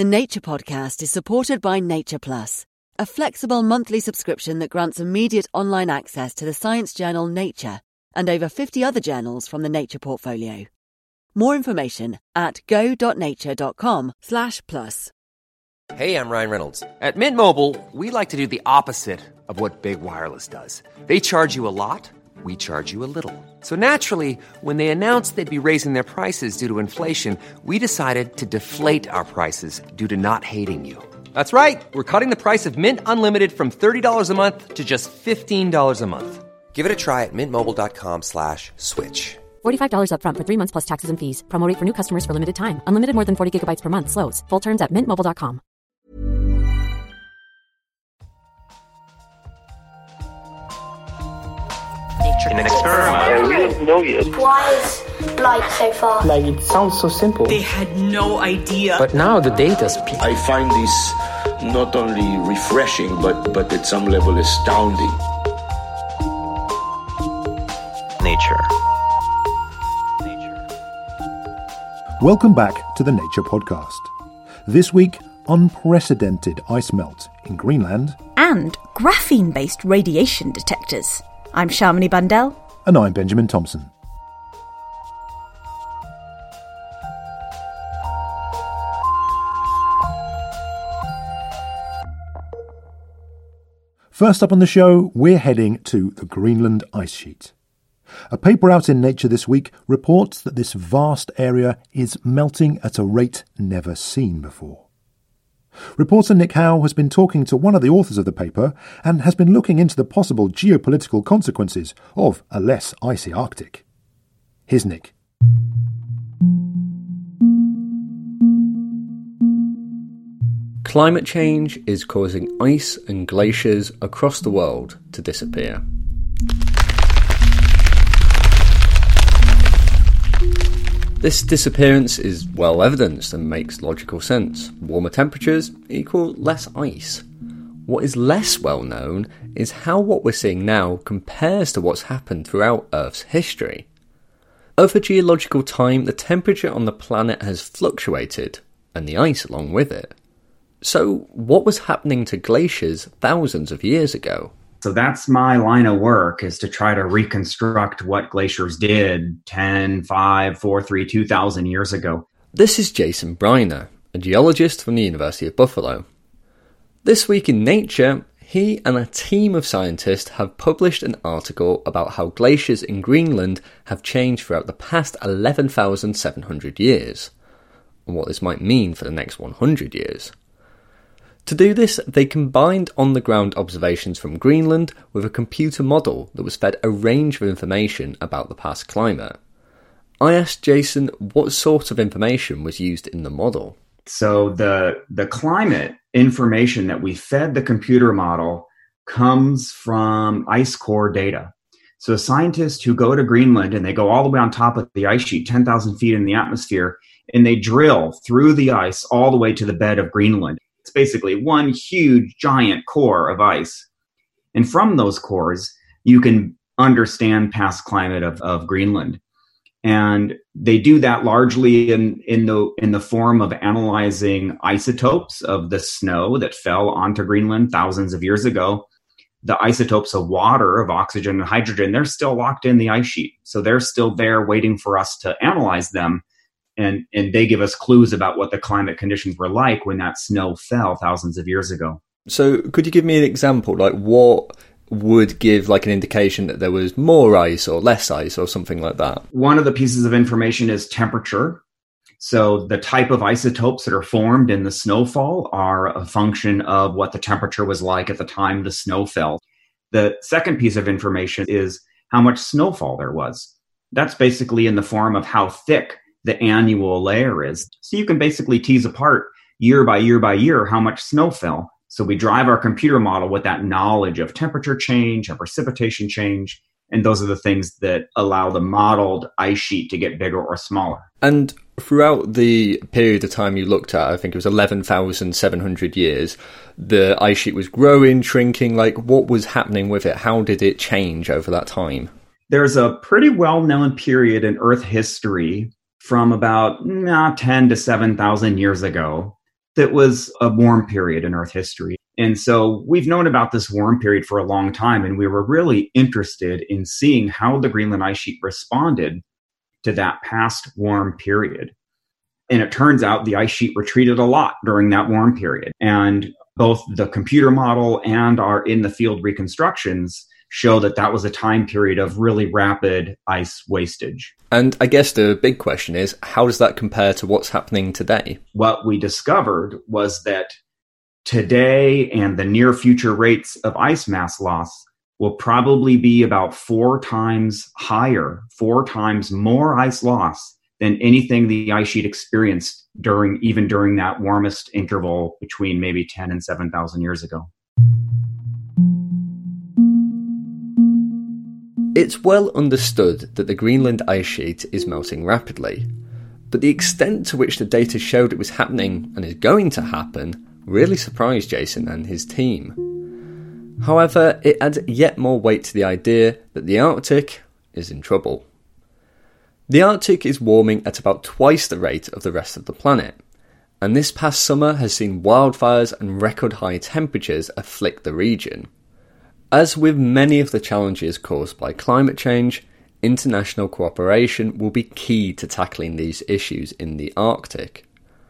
The Nature Podcast is supported by Nature Plus, a flexible monthly subscription that grants immediate online access to the science journal Nature and over 50 other journals from the Nature portfolio. More information at go.nature.com/plus. Hey, I'm Ryan Reynolds. At Mint Mobile, we like to do the opposite of what Big Wireless does. They charge you a lot, we charge you a little. So naturally, when they announced they'd be raising their prices due to inflation, we decided to deflate our prices due to not hating you. That's right. We're cutting the price of Mint Unlimited from $30 a month to just $15 a month. Give it a try at mintmobile.com/switch. $45 up front for 3 months plus taxes and fees. Promo rate for new customers for limited time. Unlimited more than 40 gigabytes per month. Slows full terms at mintmobile.com. In an experiment. Yeah, we don't know yet. Why is light so far? Like, it sounds so simple. They had no idea. But now the data's peak. I find this not only refreshing, but at some level astounding. Nature. Welcome back to the Nature Podcast. This week, unprecedented ice melt in Greenland. And graphene-based radiation detectors. I'm Shamini Bandel. And I'm Benjamin Thompson. First up on the show, we're heading to the Greenland ice sheet. A paper out in Nature this week reports that this vast area is melting at a rate never seen before. Reporter Nick Howe has been talking to one of the authors of the paper and has been looking into the possible geopolitical consequences of a less icy Arctic. Here's Nick. Climate change is causing ice and glaciers across the world to disappear. This disappearance is well evidenced and makes logical sense. Warmer temperatures equal less ice. What is less well known is how what we're seeing now compares to what's happened throughout Earth's history. Over geological time, the temperature on the planet has fluctuated, and the ice along with it. So, what was happening to glaciers thousands of years ago? So that's my line of work, is to try to reconstruct what glaciers did 10, 5, 4, 3, 2,000 years ago. This is Jason Briner, a geologist from the University of Buffalo. This week in Nature, he and a team of scientists have published an article about how glaciers in Greenland have changed throughout the past 11,700 years, and what this might mean for the next 100 years. To do this, they combined on-the-ground observations from Greenland with a computer model that was fed a range of information about the past climate. I asked Jason what sort of information was used in the model. So the climate information that we fed the computer model comes from ice core data. So scientists who go to Greenland and they go all the way on top of the ice sheet, 10,000 feet in the atmosphere, and they drill through the ice all the way to the bed of Greenland. It's basically one huge, giant core of ice. And from those cores, you can understand past climate of Greenland. And they do that largely in the form of analyzing isotopes of the snow that fell onto Greenland thousands of years ago. The isotopes of water, of oxygen and hydrogen, they're still locked in the ice sheet. So they're still there waiting for us to analyze them. And they give us clues about what the climate conditions were like when that snow fell thousands of years ago. So could you give me an example, like what would give like an indication that there was more ice or less ice or something like that? One of the pieces of information is temperature. So the type of isotopes that are formed in the snowfall are a function of what the temperature was like at the time the snow fell. The second piece of information is how much snowfall there was. That's basically in the form of how thick the annual layer is. So you can basically tease apart year by year by year how much snow fell. So we drive our computer model with that knowledge of temperature change, of precipitation change, and those are the things that allow the modeled ice sheet to get bigger or smaller. And throughout the period of time you looked at, I think it was 11,700 years, the ice sheet was growing, shrinking. Like, what was happening with it? How did it change over that time? There's a pretty well-known period in Earth history from about 10 to 7,000 years ago that was a warm period in Earth history. And so we've known about this warm period for a long time, and we were really interested in seeing how the Greenland ice sheet responded to that past warm period. And it turns out the ice sheet retreated a lot during that warm period. And both the computer model and our in-the-field reconstructions show that that was a time period of really rapid ice wastage. And I guess the big question is, how does that compare to what's happening today? What we discovered was that today and the near future rates of ice mass loss will probably be about 4 times higher, 4 times more ice loss than anything the ice sheet experienced during that warmest interval between maybe 10 and 7,000 years ago. It's well understood that the Greenland ice sheet is melting rapidly, but the extent to which the data showed it was happening and is going to happen really surprised Jason and his team. However, it adds yet more weight to the idea that the Arctic is in trouble. The Arctic is warming at about twice the rate of the rest of the planet, and this past summer has seen wildfires and record high temperatures afflict the region. As with many of the challenges caused by climate change, international cooperation will be key to tackling these issues in the Arctic.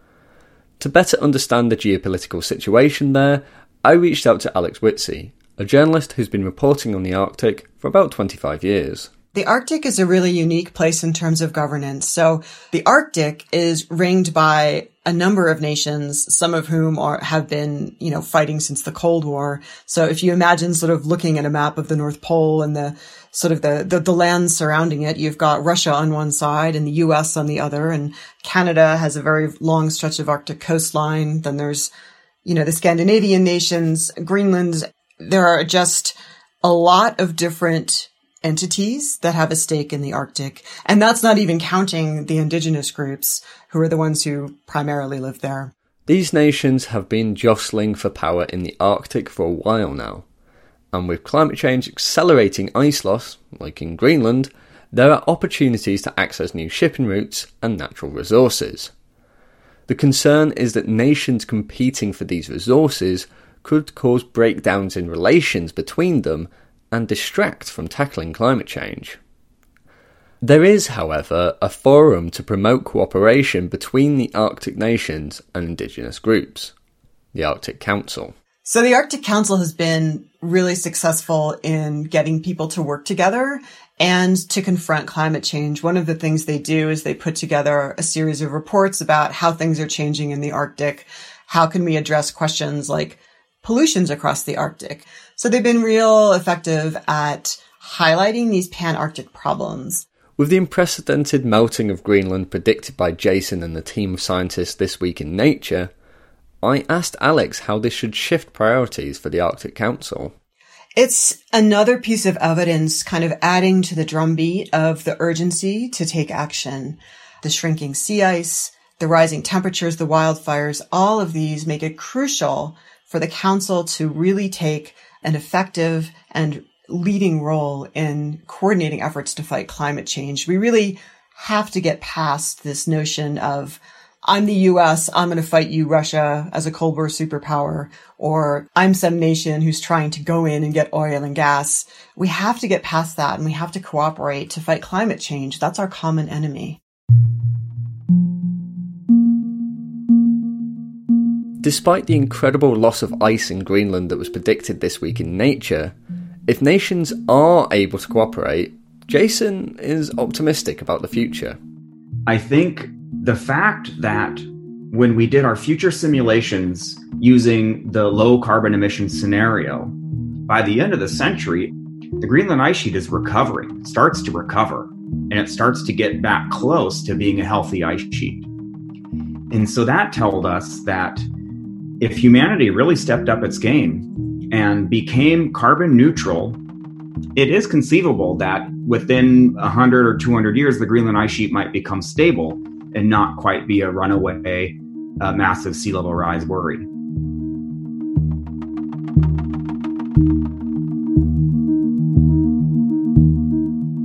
To better understand the geopolitical situation there, I reached out to Alex Whitsey, a journalist who's been reporting on the Arctic for about 25 years. The Arctic is a really unique place in terms of governance. So the Arctic is ringed by a number of nations, some of whom have been, fighting since the Cold War. So if you imagine sort of looking at a map of the North Pole and the sort of the lands surrounding it, you've got Russia on one side and the US on the other, and Canada has a very long stretch of Arctic coastline. Then there's, the Scandinavian nations, Greenland. There are just a lot of different entities that have a stake in the Arctic. And that's not even counting the indigenous groups, who are the ones who primarily live there. These nations have been jostling for power in the Arctic for a while now. And with climate change accelerating ice loss, like in Greenland, there are opportunities to access new shipping routes and natural resources. The concern is that nations competing for these resources could cause breakdowns in relations between them and distract from tackling climate change. There is, however, a forum to promote cooperation between the Arctic nations and indigenous groups, the Arctic Council. So the Arctic Council has been really successful in getting people to work together and to confront climate change. One of the things they do is they put together a series of reports about how things are changing in the Arctic. How can we address questions like pollutions across the Arctic? So they've been real effective at highlighting these pan-Arctic problems. With the unprecedented melting of Greenland predicted by Jason and the team of scientists this week in Nature, I asked Alex how this should shift priorities for the Arctic Council. It's another piece of evidence kind of adding to the drumbeat of the urgency to take action. The shrinking sea ice, the rising temperatures, the wildfires, all of these make it crucial for the Council to really take an effective and leading role in coordinating efforts to fight climate change. We really have to get past this notion of, I'm the US, I'm going to fight you, Russia, as a Cold War superpower, or I'm some nation who's trying to go in and get oil and gas. We have to get past that, and we have to cooperate to fight climate change. That's our common enemy. Despite the incredible loss of ice in Greenland that was predicted this week in Nature, if nations are able to cooperate, Jason is optimistic about the future. I think the fact that when we did our future simulations using the low carbon emission scenario, by the end of the century, the Greenland ice sheet is recovering, starts to recover, and it starts to get back close to being a healthy ice sheet. And so that told us that if humanity really stepped up its game and became carbon neutral, it is conceivable that within 100 or 200 years, the Greenland ice sheet might become stable and not quite be a runaway, massive sea level rise worry.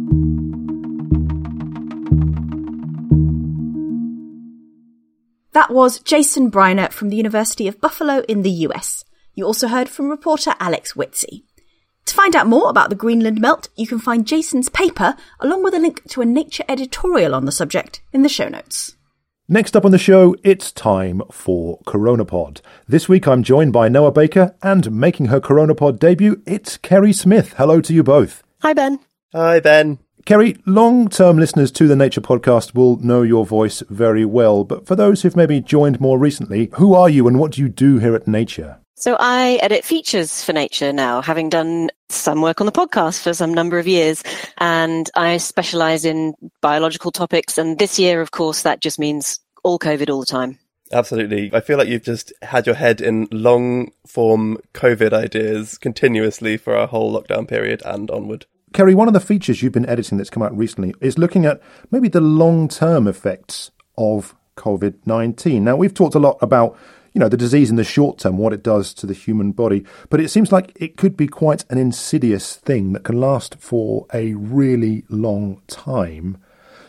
That was Jason Briner from the University of Buffalo in the US. You also heard from reporter Alex Whitsey. To find out more about the Greenland melt, you can find Jason's paper, along with a link to a Nature editorial on the subject, in the show notes. Next up on the show, it's time for Coronapod. This week I'm joined by Noah Baker, and making her Coronapod debut, it's Kerry Smith. Hello to you both. Hi, Ben. Hi, Ben. Kerry, long-term listeners to the Nature podcast will know your voice very well, but for those who've maybe joined more recently, who are you and what do you do here at Nature? So I edit features for Nature now, having done some work on the podcast for some number of years, and I specialise in biological topics, and this year, of course, that just means all COVID all the time. Absolutely. I feel like you've just had your head in long-form COVID ideas continuously for our whole lockdown period and onward. Kerry, one of the features you've been editing that's come out recently is looking at maybe the long-term effects of COVID-19. Now, we've talked a lot about, the disease in the short term, what it does to the human body, but it seems like it could be quite an insidious thing that can last for a really long time.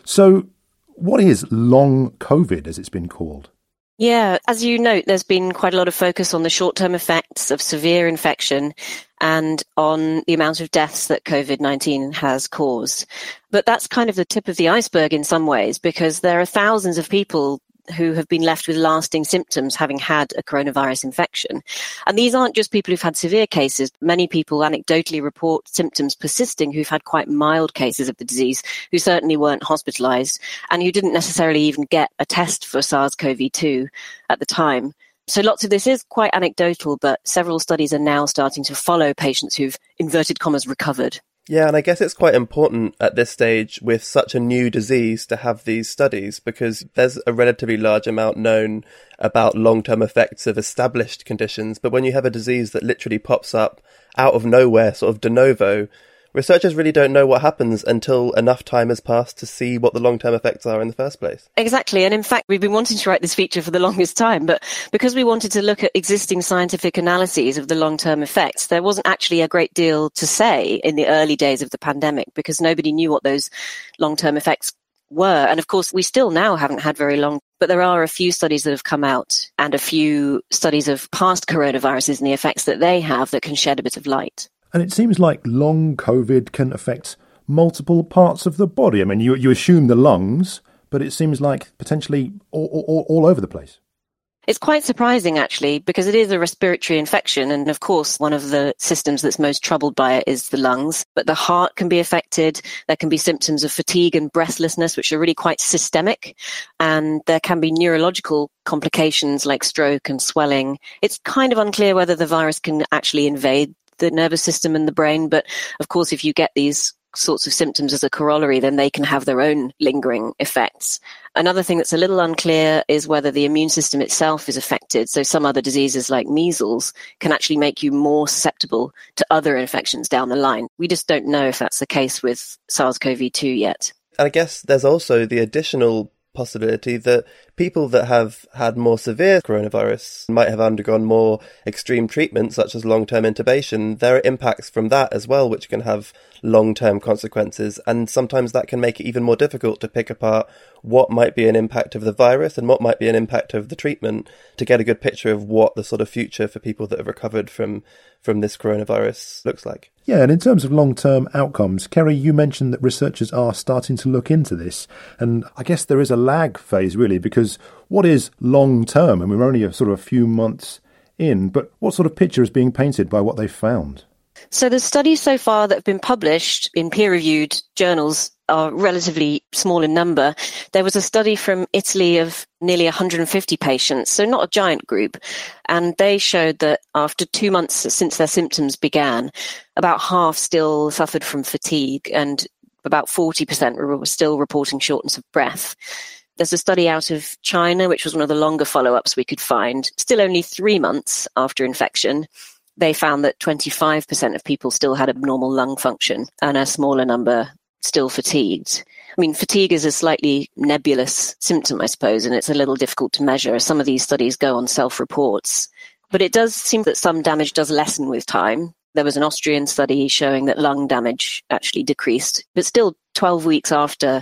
So what is long COVID, as it's been called? Yeah, as you note, there's been quite a lot of focus on the short-term effects of severe infection and on the amount of deaths that COVID-19 has caused. But that's kind of the tip of the iceberg in some ways, because there are thousands of people who have been left with lasting symptoms having had a coronavirus infection. And these aren't just people who've had severe cases. Many people anecdotally report symptoms persisting who've had quite mild cases of the disease, who certainly weren't hospitalized and who didn't necessarily even get a test for SARS-CoV-2 at the time. So lots of this is quite anecdotal, but several studies are now starting to follow patients who've, inverted commas, recovered. Yeah, and I guess it's quite important at this stage with such a new disease to have these studies, because there's a relatively large amount known about long-term effects of established conditions. But when you have a disease that literally pops up out of nowhere, sort of de novo, researchers really don't know what happens until enough time has passed to see what the long-term effects are in the first place. Exactly. And in fact, we've been wanting to write this feature for the longest time, but because we wanted to look at existing scientific analyses of the long-term effects, there wasn't actually a great deal to say in the early days of the pandemic, because nobody knew what those long-term effects were. And of course, we still now haven't had very long, but there are a few studies that have come out and a few studies of past coronaviruses and the effects that they have that can shed a bit of light. And it seems like long COVID can affect multiple parts of the body. I mean, you assume the lungs, but it seems like potentially all over the place. It's quite surprising, actually, because it is a respiratory infection. And of course, one of the systems that's most troubled by it is the lungs. But the heart can be affected. There can be symptoms of fatigue and breathlessness, which are really quite systemic. And there can be neurological complications like stroke and swelling. It's kind of unclear whether the virus can actually invade the nervous system and the brain. But of course, if you get these sorts of symptoms as a corollary, then they can have their own lingering effects. Another thing that's a little unclear is whether the immune system itself is affected. So some other diseases like measles can actually make you more susceptible to other infections down the line. We just don't know if that's the case with SARS-CoV-2 yet. I guess there's also the additional possibility that people that have had more severe coronavirus might have undergone more extreme treatment, such as long-term intubation. There are impacts from that as well, which can have long-term consequences. And sometimes that can make it even more difficult to pick apart what might be an impact of the virus and what might be an impact of the treatment, to get a good picture of what the sort of future for people that have recovered from this coronavirus looks like. Yeah, and in terms of long-term outcomes, Kerry, you mentioned that researchers are starting to look into this. And I guess there is a lag phase, really, because what is long-term? I mean, we're only a few months in, but what sort of picture is being painted by what they've found? So the studies so far that have been published in peer-reviewed journals are relatively small in number. There was a study from Italy of nearly 150 patients, so not a giant group, and they showed that after 2 months since their symptoms began, about half still suffered from fatigue and about 40% were still reporting shortness of breath. There's a study out of China, which was one of the longer follow-ups we could find, still only 3 months after infection. They found that 25% of people still had abnormal lung function and a smaller number still fatigued. I mean, fatigue is a slightly nebulous symptom, I suppose, and it's a little difficult to measure. Some of these studies go on self-reports. But it does seem that some damage does lessen with time. There was an Austrian study showing that lung damage actually decreased. But still, 12 weeks after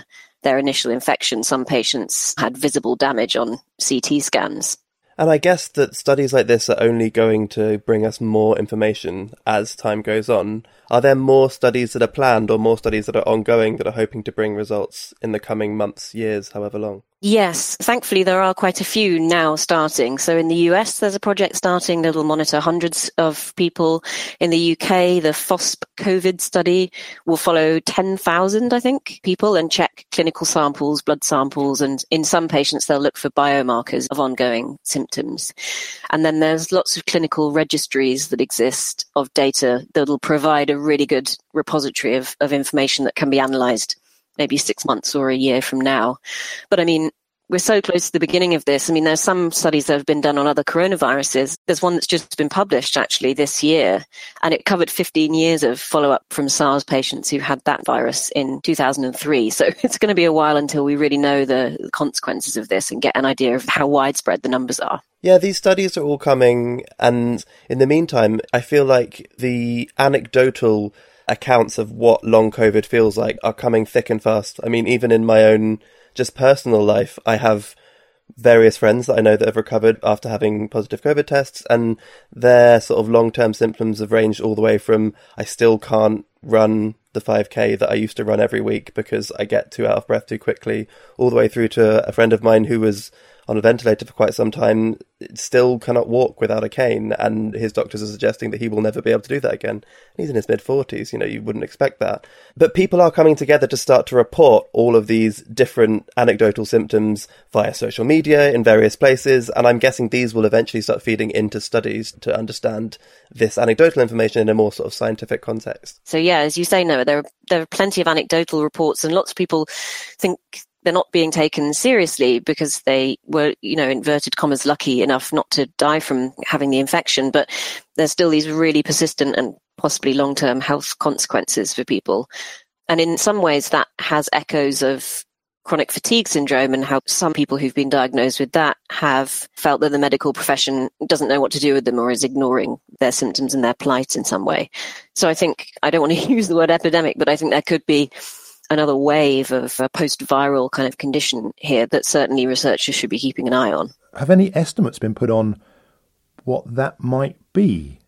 their initial infection, some patients had visible damage on CT scans. And I guess that studies like this are only going to bring us more information as time goes on. Are there more studies that are planned or more studies that are ongoing that are hoping to bring results in the coming months, years, however long? Yes, thankfully there are quite a few now starting. So in the US, there's a project starting that will monitor hundreds of people. In the UK, the FOSP COVID study will follow 10,000, I think, people and check clinical samples, blood samples, and in some patients they'll look for biomarkers of ongoing symptoms. And then there's lots of clinical registries that exist of data that will provide a really good repository of information that can be analysed maybe 6 months or a year from now. But I mean, we're so close to the beginning of this. I mean, there's some studies that have been done on other coronaviruses. There's one that's just been published actually this year, and it covered 15 years of follow-up from SARS patients who had that virus in 2003. So it's going to be a while until we really know the consequences of this and get an idea of how widespread the numbers are. Yeah, these studies are all coming, and in the meantime, I feel like the anecdotal accounts of what long COVID feels like are coming thick and fast. I mean, even in my own just personal life, I have various friends that I know that have recovered after having positive COVID tests, and their sort of long-term symptoms have ranged all the way from I still can't run the 5K that I used to run every week because I get too out of breath too quickly, all the way through to a friend of mine who was on a ventilator for quite some time, still cannot walk without a cane, and his doctors are suggesting that he will never be able to do that again. He's in his mid-40s, you wouldn't expect that. But people are coming together to start to report all of these different anecdotal symptoms via social media in various places, and I'm guessing these will eventually start feeding into studies to understand this anecdotal information in a more sort of scientific context. So yeah, as you say, Noah, there are plenty of anecdotal reports, and lots of people think they're not being taken seriously because they were, inverted commas, lucky enough not to die from having the infection. But there's still these really persistent and possibly long-term health consequences for people. And in some ways that has echoes of chronic fatigue syndrome and how some people who've been diagnosed with that have felt that the medical profession doesn't know what to do with them or is ignoring their symptoms and their plight in some way. So I think, I don't want to use the word epidemic, but I think there could be another wave of a post-viral kind of condition here that certainly researchers should be keeping an eye on. Have any estimates been put on what that might be?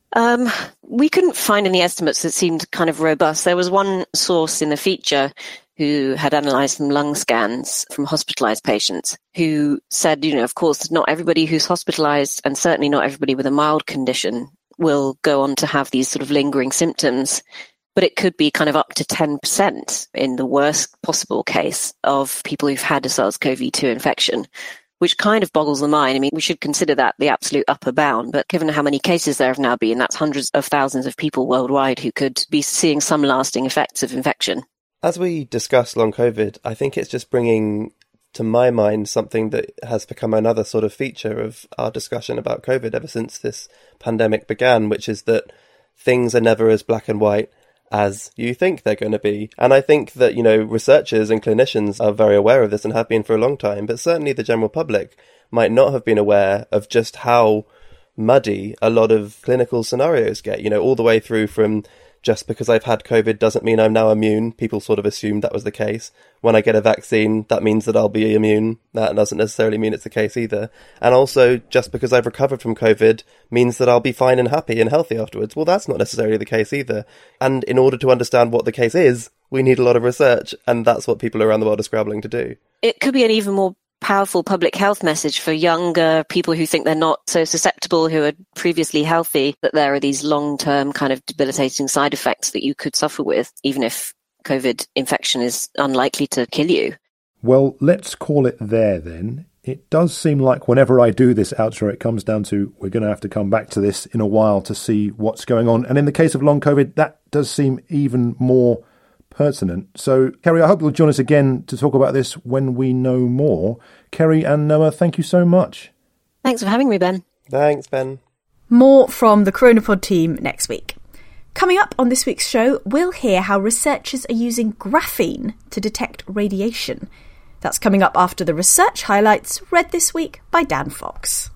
We couldn't find any estimates that seemed kind of robust. There was one source in the feature who had analysed some lung scans from hospitalised patients who said, of course, not everybody who's hospitalised and certainly not everybody with a mild condition will go on to have these sort of lingering symptoms. But it could be kind of up to 10% in the worst possible case of people who've had a SARS-CoV-2 infection, which kind of boggles the mind. I mean, we should consider that the absolute upper bound, but given how many cases there have now been, that's hundreds of thousands of people worldwide who could be seeing some lasting effects of infection. As we discuss long COVID, I think it's just bringing to my mind something that has become another sort of feature of our discussion about COVID ever since this pandemic began, which is that things are never as black and white as you think they're going to be. And I think that, researchers and clinicians are very aware of this and have been for a long time, but certainly the general public might not have been aware of just how muddy a lot of clinical scenarios get, all the way through from just because I've had COVID doesn't mean I'm now immune. People sort of assumed that was the case. When I get a vaccine, that means that I'll be immune. That doesn't necessarily mean it's the case either. And also, just because I've recovered from COVID means that I'll be fine and happy and healthy afterwards. Well, that's not necessarily the case either. And in order to understand what the case is, we need a lot of research, and that's what people around the world are scrabbling to do. It could be an even more powerful public health message for younger people who think they're not so susceptible, who are previously healthy, that there are these long-term kind of debilitating side effects that you could suffer with, even if COVID infection is unlikely to kill you. Well, let's call it there then. It does seem like whenever I do this outro, it comes down to we're going to have to come back to this in a while to see what's going on. And in the case of long COVID, that does seem even more pertinent. So, Kerry, I hope you'll join us again to talk about this when we know more. Kerry and Noah, thank you so much. Thanks for having me, Ben. Thanks, Ben. More from the Coronapod team next week. Coming up on this week's show, we'll hear how researchers are using graphene to detect radiation. That's coming up after the research highlights read this week by Dan Fox.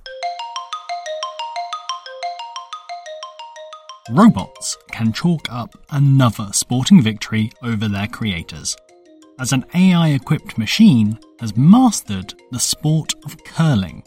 Robots can chalk up another sporting victory over their creators. as an AI-equipped machine has mastered the sport of curling.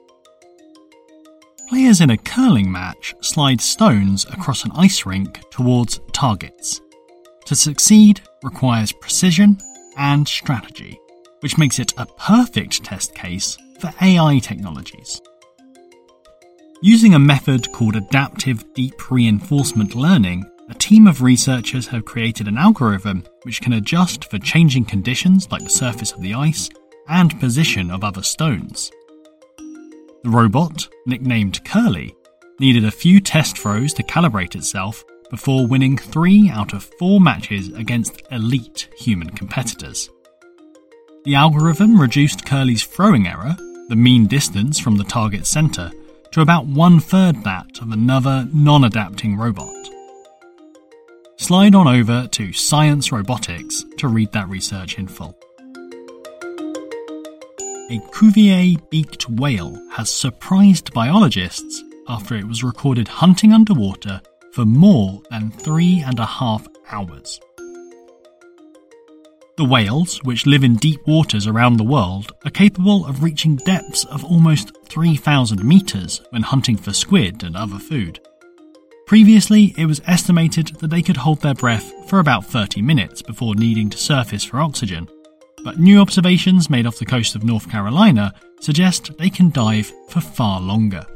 Players in a curling match slide stones across an ice rink towards targets. To succeed requires precision and strategy, which makes it a perfect test case for AI technologies. Using a method called adaptive deep reinforcement learning, a team of researchers have created an algorithm which can adjust for changing conditions like the surface of the ice and position of other stones. The robot, nicknamed Curly, needed a few test throws to calibrate itself before winning 3 out of 4 matches against elite human competitors. The algorithm reduced Curly's throwing error, the mean distance from the target centre, to about 1/3 that of another non-adapting robot. Slide on over to Science Robotics to read that research in full. A Cuvier-beaked whale has surprised biologists after it was recorded hunting underwater for more than 3.5 hours. The whales, which live in deep waters around the world, are capable of reaching depths of almost 3,000 metres when hunting for squid and other food. Previously, it was estimated that they could hold their breath for about 30 minutes before needing to surface for oxygen, but new observations made off the coast of North Carolina suggest they can dive for far longer.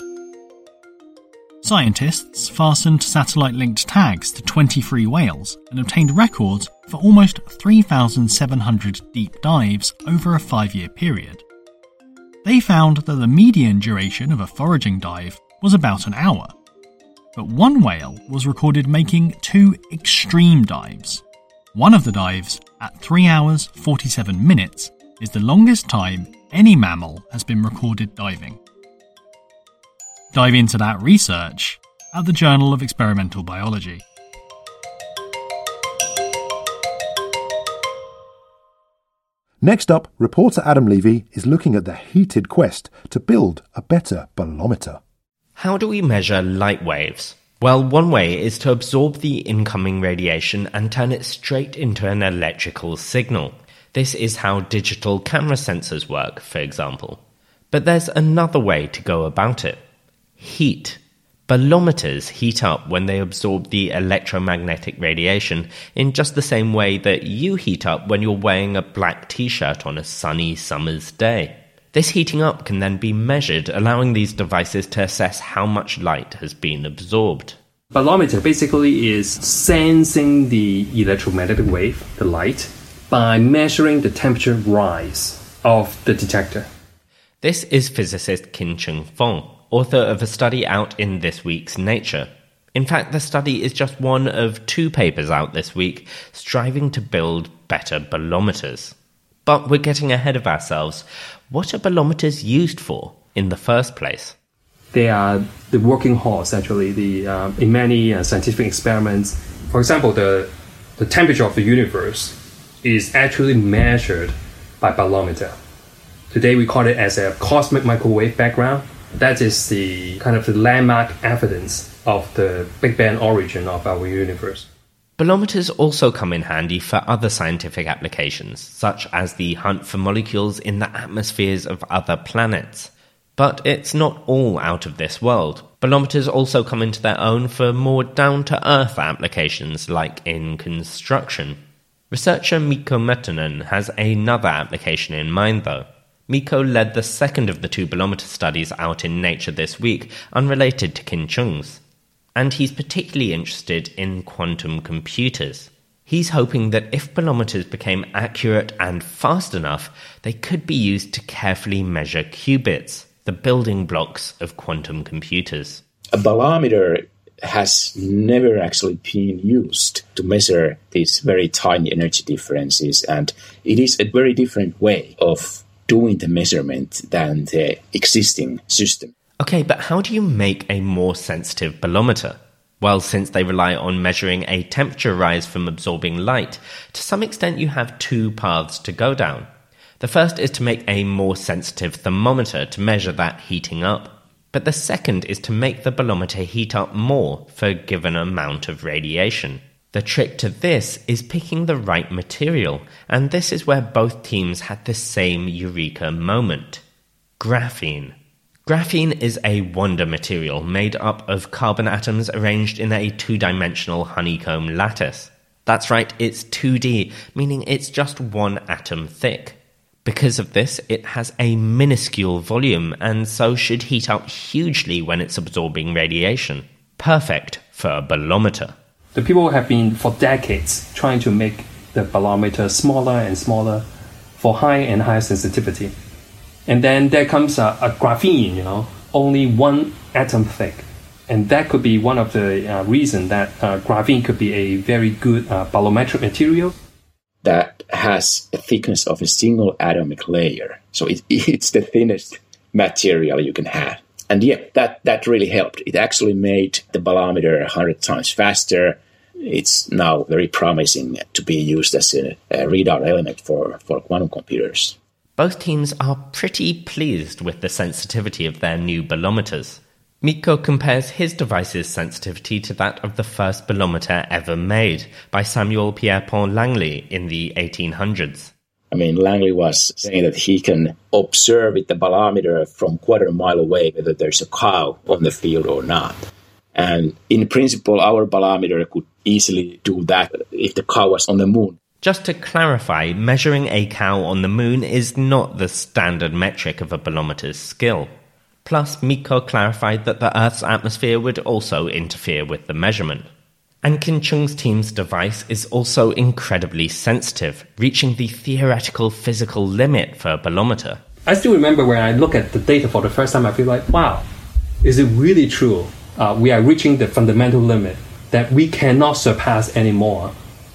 Scientists fastened satellite-linked tags to 23 whales and obtained records for almost 3,700 deep dives over a 5-year period. They found that the median duration of a foraging dive was about an hour, but one whale was recorded making 2 extreme dives. One of the dives, at 3 hours 47 minutes, is the longest time any mammal has been recorded diving. Dive into that research at the Journal of Experimental Biology. Next up, reporter Adam Levy is looking at the heated quest to build a better bolometer. How do we measure light waves? Well, one way is to absorb the incoming radiation and turn it straight into an electrical signal. This is how digital camera sensors work, for example. But there's another way to go about it. Heat. Bolometers heat up when they absorb the electromagnetic radiation in just the same way that you heat up when you're wearing a black t-shirt on a sunny summer's day. This heating up can then be measured, allowing these devices to assess how much light has been absorbed. Bolometer basically is sensing the electromagnetic wave, the light, by measuring the temperature rise of the detector. This is physicist Qin-Cheng Feng, author of a study out in this week's Nature. In fact, the study is just one of 2 papers out this week striving to build better bolometers. But we're getting ahead of ourselves. What are bolometers used for in the first place? They are the working horse, actually, in many scientific experiments. For example, the temperature of the universe is actually measured by bolometer. Today we call it as a cosmic microwave background. That is the kind of the landmark evidence of the Big Bang origin of our universe. Bolometers also come in handy for other scientific applications, such as the hunt for molecules in the atmospheres of other planets. But it's not all out of this world. Bolometers also come into their own for more down-to-earth applications, like in construction. Researcher Mikko Mettonen has another application in mind, though. Mikko led the second of the 2 bolometer studies out in Nature this week, unrelated to Qin-Cheng's. And he's particularly interested in quantum computers. He's hoping that if bolometers became accurate and fast enough, they could be used to carefully measure qubits, the building blocks of quantum computers. A bolometer has never actually been used to measure these very tiny energy differences, and it is a very different way of doing the measurement than the existing system. Okay, but how do you make a more sensitive bolometer? Well, since they rely on measuring a temperature rise from absorbing light, to some extent you have 2 paths to go down. The first is to make a more sensitive thermometer to measure that heating up. But the second is to make the bolometer heat up more for a given amount of radiation. The trick to this is picking the right material, and this is where both teams had the same eureka moment. Graphene. Graphene is a wonder material made up of carbon atoms arranged in a two-dimensional honeycomb lattice. That's right, it's 2D, meaning it's just one atom thick. Because of this, it has a minuscule volume, and so should heat up hugely when it's absorbing radiation. Perfect for a bolometer. The people have been for decades trying to make the bolometer smaller and smaller for higher and higher sensitivity. And then there comes a graphene, only one atom thick. And that could be one of the reasons that graphene could be a very good bolometric material. That has a thickness of a single atomic layer. So it's the thinnest material you can have. And yeah, that really helped. It actually made the bolometer 100 times faster. It's now very promising to be used as a readout element for quantum computers. Both teams are pretty pleased with the sensitivity of their new bolometers. Mikko compares his device's sensitivity to that of the first bolometer ever made by Samuel Pierpont Langley in the 1800s. I mean, Langley was saying that he can observe with the bolometer from quarter mile away whether there's a cow on the field or not. And in principle, our bolometer could easily do that if the cow was on the moon. Just to clarify, measuring a cow on the moon is not the standard metric of a bolometer's skill. Plus, Mikko clarified that the Earth's atmosphere would also interfere with the measurement. And Kin Chung's team's device is also incredibly sensitive, reaching the theoretical physical limit for a bolometer. I still remember when I look at the data for the first time, I feel like, wow, is it really true? We are reaching the fundamental limit that we cannot surpass anymore.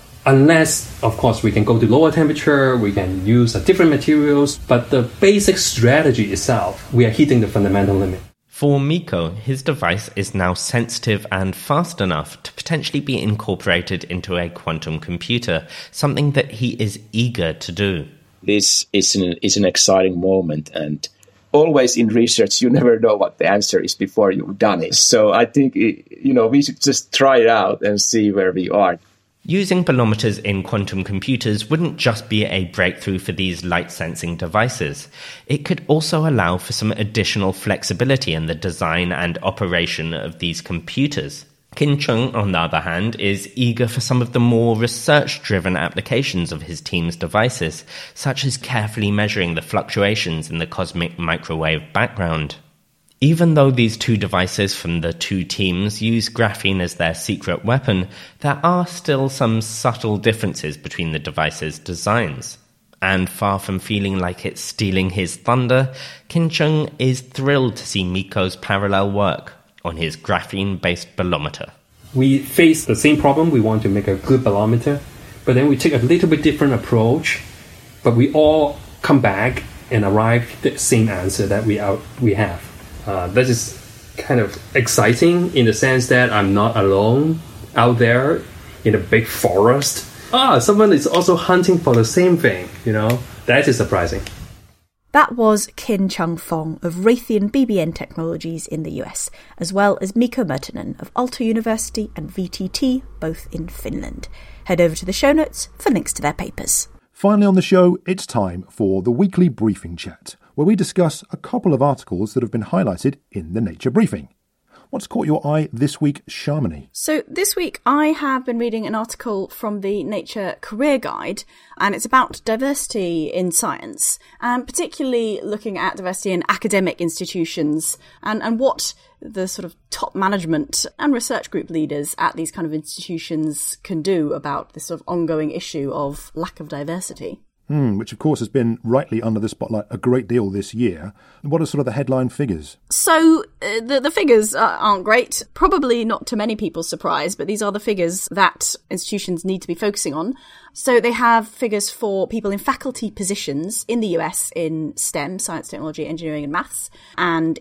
Unless, of course, we can go to lower temperature, we can use different materials, but the basic strategy itself, we are hitting the fundamental limit. For Mikko, his device is now sensitive and fast enough to potentially be incorporated into a quantum computer, something that he is eager to do. This is an exciting moment, and always in research, you never know what the answer is before you've done it. So I think, we should just try it out and see where we are. Using bolometers in quantum computers wouldn't just be a breakthrough for these light-sensing devices. It could also allow for some additional flexibility in the design and operation of these computers. Kin Chung, on the other hand, is eager for some of the more research-driven applications of his team's devices, such as carefully measuring the fluctuations in the cosmic microwave background. Even though these two devices from the two teams use graphene as their secret weapon, there are still some subtle differences between the devices' designs. And far from feeling like it's stealing his thunder, Kin Chung is thrilled to see Mikko's parallel work on his graphene-based bolometer. We face the same problem, we want to make a good bolometer, but then we take a little bit different approach, but we all come back and arrive at the same answer that we have. That is kind of exciting in the sense that I'm not alone out there in a big forest. Someone is also hunting for the same thing, That is surprising. That was Kin Chung Fong of Raytheon BBN Technologies in the US, as well as Mikko Murtinen of Aalto University and VTT, both in Finland. Head over to the show notes for links to their papers. Finally on the show, it's time for the weekly briefing chat, where we discuss a couple of articles that have been highlighted in the Nature Briefing. What's caught your eye this week, Shamini? So this week I have been reading an article from the Nature Career Guide, and it's about diversity in science, and particularly looking at diversity in academic institutions and what the sort of top management and research group leaders at these kind of institutions can do about this sort of ongoing issue of lack of diversity. Which, of course, has been rightly under the spotlight a great deal this year. What are sort of the headline figures? So the figures aren't great, probably not to many people's surprise, but these are the figures that institutions need to be focusing on. So they have figures for people in faculty positions in the US in STEM, science, technology, engineering and maths, and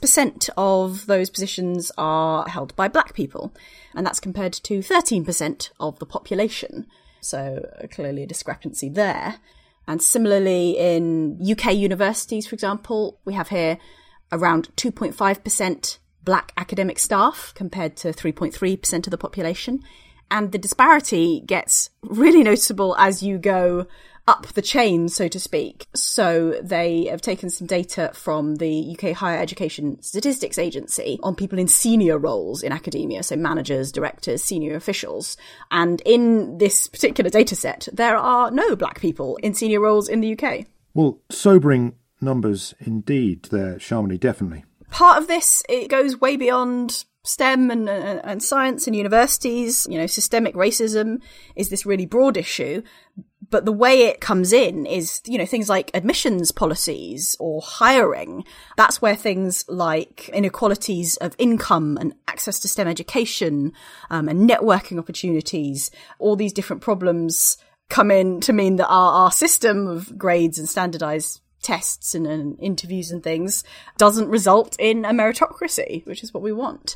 6% of those positions are held by black people, and that's compared to 13% of the population. So clearly a discrepancy there. And similarly in UK universities, for example, we have here around 2.5% black academic staff compared to 3.3% of the population. And the disparity gets really noticeable as you go up the chain, so to speak. So they have taken some data from the UK Higher Education Statistics Agency on people in senior roles in academia, so managers, directors, senior officials. And in this particular data set, there are no black people in senior roles in the UK. Well, sobering numbers indeed there, Shamini, definitely. Part of this, it goes way beyond STEM and science and universities. You know, systemic racism is this really broad issue. But the way it comes in is, you know, things like admissions policies or hiring. That's where things like inequalities of income and access to STEM education and networking opportunities, all these different problems come in to mean that our system of grades and standardized tests and interviews and things doesn't result in a meritocracy, which is what we want.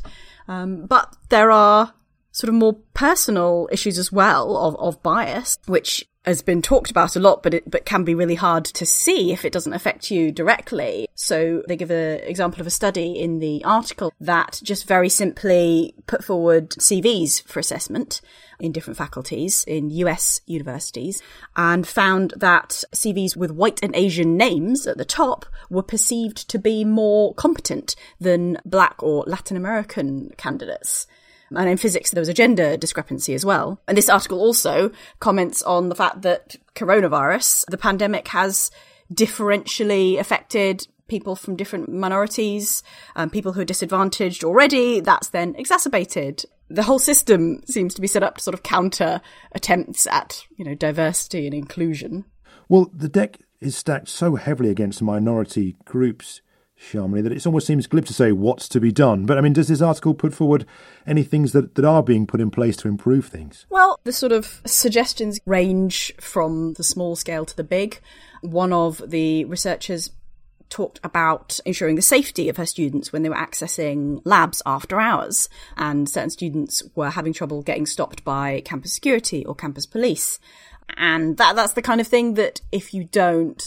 But there are sort of more personal issues as well of bias, which has been talked about a lot, but can be really hard to see if it doesn't affect you directly. So they give an example of a study in the article that just very simply put forward CVs for assessment in different faculties in US universities and found that CVs with white and Asian names at the top were perceived to be more competent than black or Latin American candidates. And in physics, there was a gender discrepancy as well. And this article also comments on the fact that coronavirus, the pandemic, has differentially affected people from different minorities, people who are disadvantaged already. That's then exacerbated. The whole system seems to be set up to sort of counter attempts at, you know, diversity and inclusion. Well, the deck is stacked so heavily against minority groups, Shamini, that it almost seems glib to say what's to be done. But I mean, does this article put forward any things that are being put in place to improve things? Well, the sort of suggestions range from the small scale to the big. One of the researchers talked about ensuring the safety of her students when they were accessing labs after hours, and certain students were having trouble getting stopped by campus security or campus police. And that's the kind of thing that if you don't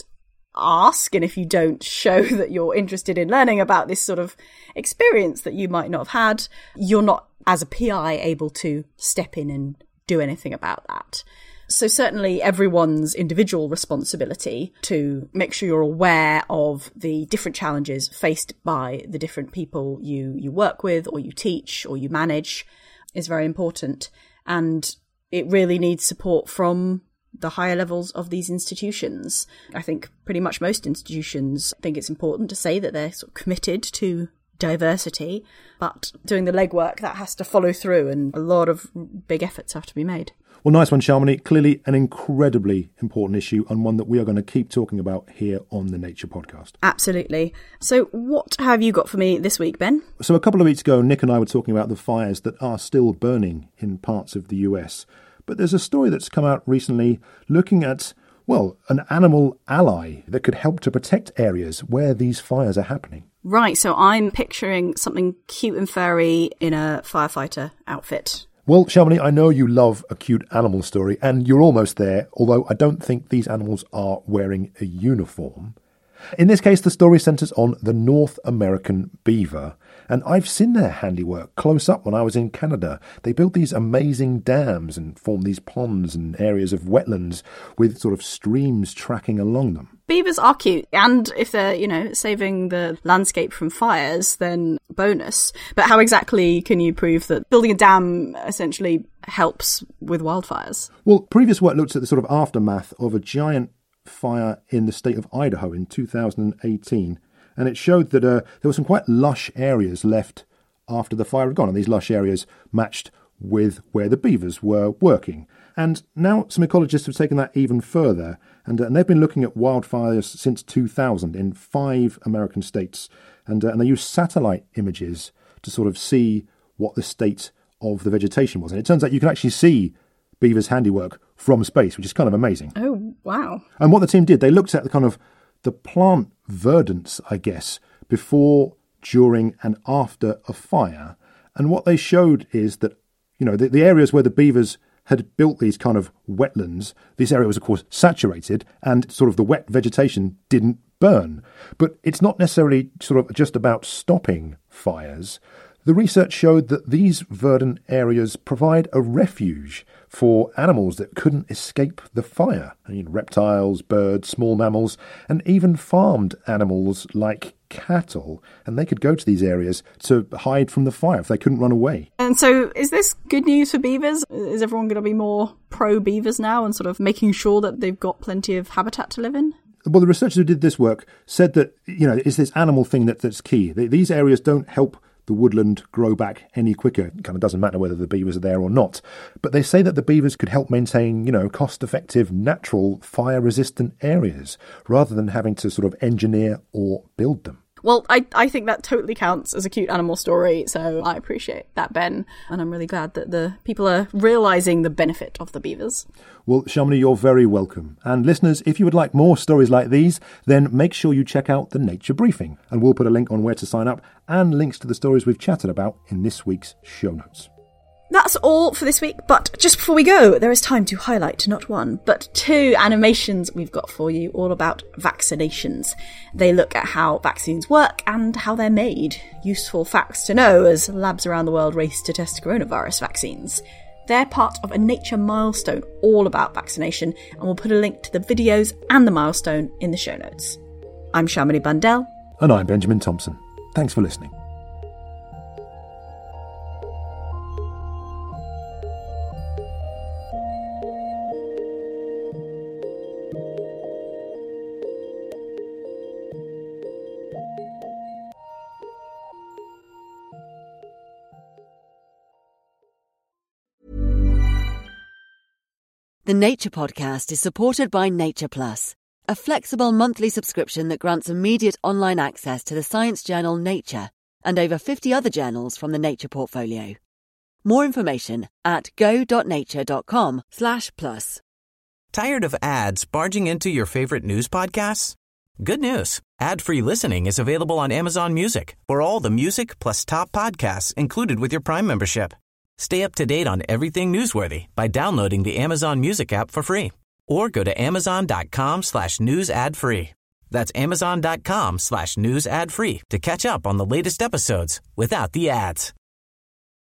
ask and if you don't show that you're interested in learning about this sort of experience that you might not have had, you're not, as a PI, able to step in and do anything about that. So certainly everyone's individual responsibility to make sure you're aware of the different challenges faced by the different people you work with or you teach or you manage is very important. And it really needs support from the higher levels of these institutions. I think pretty much most institutions think it's important to say that they're sort of committed to diversity, but doing the legwork, that has to follow through, and a lot of big efforts have to be made. Well, nice one, Shamini. Clearly an incredibly important issue and one that we are going to keep talking about here on the Nature Podcast. Absolutely. So what have you got for me this week, Ben? So a couple of weeks ago, Nick and I were talking about the fires that are still burning in parts of the US. But there's a story that's come out recently looking at, well, an animal ally that could help to protect areas where these fires are happening. Right, so I'm picturing something cute and furry in a firefighter outfit. Well, Shamini, I know you love a cute animal story, and you're almost there, although I don't think these animals are wearing a uniform. In this case, the story centres on the North American beaver, and I've seen their handiwork close up when I was in Canada. They built these amazing dams and formed these ponds and areas of wetlands with sort of streams tracking along them. Beavers are cute, and if they're, you know, saving the landscape from fires, then bonus. But how exactly can you prove that building a dam essentially helps with wildfires? Well, previous work looked at the sort of aftermath of a giant fire in the state of Idaho in 2018, and it showed that there were some quite lush areas left after the fire had gone, and these lush areas matched with where the beavers were working. And now some ecologists have taken that even further, and they've been looking at wildfires since 2000 in 5 American states, and they use satellite images to sort of see what the state of the vegetation was. And it turns out you can actually see beavers' handiwork from space, which is kind of amazing. Oh, wow. And what the team did, they looked at the kind of the plant verdance, I guess, before, during and after a fire. And what they showed is that, you know, the areas where the beavers had built these kind of wetlands, this area was, of course, saturated, and sort of the wet vegetation didn't burn. But it's not necessarily sort of just about stopping fires. The research showed that these verdant areas provide a refuge for animals that couldn't escape the fire. I mean, reptiles, birds, small mammals, and even farmed animals like cattle. And they could go to these areas to hide from the fire if they couldn't run away. And so is this good news for beavers? Is everyone going to be more pro-beavers now and sort of making sure that they've got plenty of habitat to live in? Well, the researchers who did this work said that, it's this animal thing that's key. These areas don't help the woodland grow back any quicker. It kind of doesn't matter whether the beavers are there or not. But they say that the beavers could help maintain, cost-effective, natural, fire-resistant areas, rather than having to sort of engineer or build them. Well, I think that totally counts as a cute animal story, so I appreciate that, Ben. And I'm really glad that the people are realising the benefit of the beavers. Well, Shamini, you're very welcome. And listeners, if you would like more stories like these, then make sure you check out the Nature Briefing. And we'll put a link on where to sign up and links to the stories we've chatted about in this week's show notes. That's all for this week, but just before we go, there is time to highlight not one, but two animations we've got for you all about vaccinations. They look at how vaccines work and how they're made. Useful facts to know as labs around the world race to test coronavirus vaccines. They're part of a Nature milestone all about vaccination, and we'll put a link to the videos and the milestone in the show notes. I'm Shamini Bundell. And I'm Benjamin Thompson. Thanks for listening. The Nature Podcast is supported by Nature Plus, a flexible monthly subscription that grants immediate online access to the science journal Nature and over 50 other journals from the Nature portfolio. More information at go.nature.com/plus. Tired of ads barging into your favorite news podcasts? Good news. Ad-free listening is available on Amazon Music for all the music plus top podcasts included with your Prime membership. Stay up to date on everything newsworthy by downloading the Amazon Music app for free or go to amazon.com/news ad free. That's amazon.com/news ad free to catch up on the latest episodes without the ads.